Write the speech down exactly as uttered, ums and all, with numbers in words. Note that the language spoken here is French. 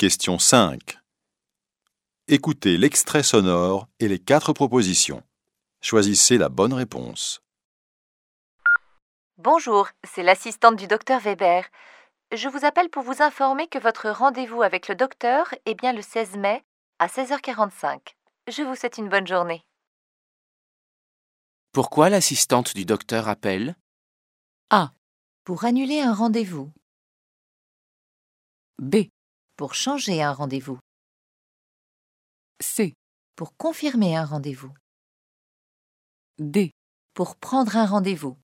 Question cinq. Écoutez l'extrait sonore et les quatre propositions. Choisissez la bonne réponse. Bonjour, c'est l'assistante du docteur Weber. Je vous appelle pour vous informer que votre rendez-vous avec le docteur est bien le seize mai à seize heures quarante-cinq. Je vous souhaite une bonne journée. Pourquoi l'assistante du docteur appelle? A. Pour annuler un rendez-vous. B. Pour changer un rendez-vous. C. Pour confirmer un rendez-vous. D. Pour prendre un rendez-vous.